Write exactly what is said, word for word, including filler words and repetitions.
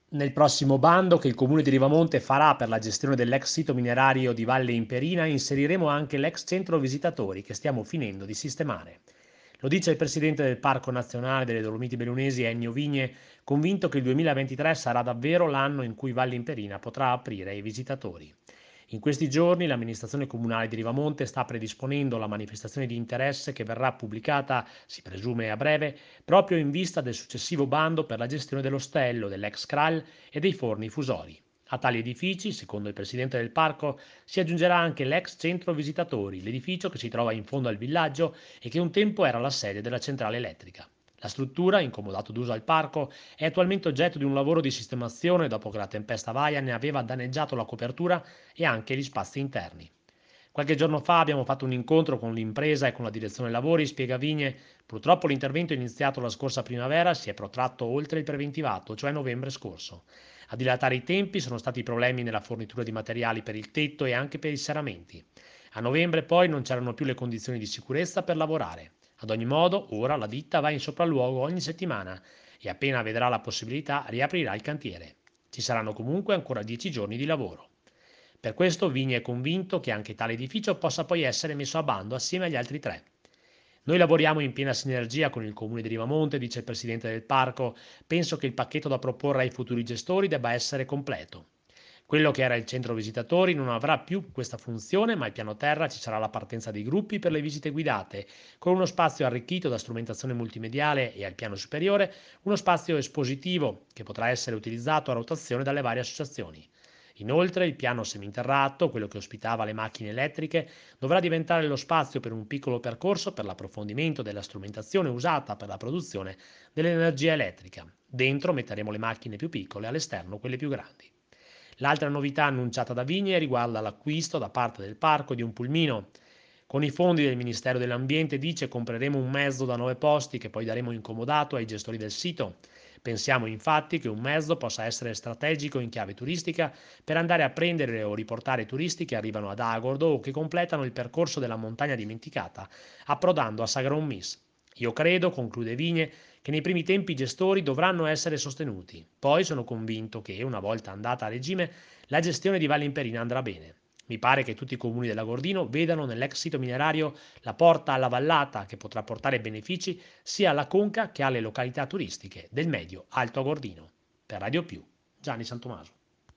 Nel prossimo bando che il comune di Rivamonte farà per la gestione dell'ex sito minerario di Valle Imperina inseriremo anche l'ex centro visitatori che stiamo finendo di sistemare. Lo dice il presidente del Parco Nazionale delle Dolomiti Bellunesi, Ennio Vigne, convinto che il duemilaventitré sarà davvero l'anno in cui Valle Imperina potrà aprire ai visitatori. In questi giorni l'amministrazione comunale di Rivamonte sta predisponendo la manifestazione di interesse che verrà pubblicata, si presume a breve, proprio in vista del successivo bando per la gestione dell'ostello, dell'ex Kral e dei forni fusori. A tali edifici, secondo il presidente del parco, si aggiungerà anche l'ex centro visitatori, l'edificio che si trova in fondo al villaggio e che un tempo era la sede della centrale elettrica. La struttura, incomodato d'uso al parco, è attualmente oggetto di un lavoro di sistemazione dopo che la tempesta Vaia ne aveva danneggiato la copertura e anche gli spazi interni. Qualche giorno fa abbiamo fatto un incontro con l'impresa e con la direzione lavori, spiega Vigne. Purtroppo l'intervento iniziato la scorsa primavera si è protratto oltre il preventivato, cioè novembre scorso. A dilatare i tempi sono stati problemi nella fornitura di materiali per il tetto e anche per i serramenti. A novembre poi non c'erano più le condizioni di sicurezza per lavorare. Ad ogni modo, ora la ditta va in sopralluogo ogni settimana e appena vedrà la possibilità riaprirà il cantiere. Ci saranno comunque ancora dieci giorni di lavoro. Per questo Vigni è convinto che anche tale edificio possa poi essere messo a bando assieme agli altri tre. Noi lavoriamo in piena sinergia con il comune di Rivamonte, dice il presidente del parco. Penso che il pacchetto da proporre ai futuri gestori debba essere completo. Quello che era il centro visitatori non avrà più questa funzione, ma al piano terra ci sarà la partenza dei gruppi per le visite guidate, con uno spazio arricchito da strumentazione multimediale e al piano superiore uno spazio espositivo che potrà essere utilizzato a rotazione dalle varie associazioni. Inoltre il piano seminterrato, quello che ospitava le macchine elettriche, dovrà diventare lo spazio per un piccolo percorso per l'approfondimento della strumentazione usata per la produzione dell'energia elettrica. Dentro metteremo le macchine più piccole, all'esterno quelle più grandi. L'altra novità annunciata da Vigne riguarda l'acquisto da parte del parco di un pulmino. Con i fondi del Ministero dell'Ambiente, dice, compreremo un mezzo da nove posti che poi daremo in comodato ai gestori del sito. Pensiamo infatti che un mezzo possa essere strategico in chiave turistica per andare a prendere o riportare turisti che arrivano ad Agordo o che completano il percorso della montagna dimenticata, approdando a Sagron Miss. Io credo, conclude Vigne, che nei primi tempi i gestori dovranno essere sostenuti. Poi sono convinto che, una volta andata a regime, la gestione di Valle Imperina andrà bene. Mi pare che tutti i comuni dell'Agordino vedano nell'ex sito minerario la porta alla vallata che potrà portare benefici sia alla conca che alle località turistiche del medio Alto Agordino. Per Radio Più, Gianni Santomaso.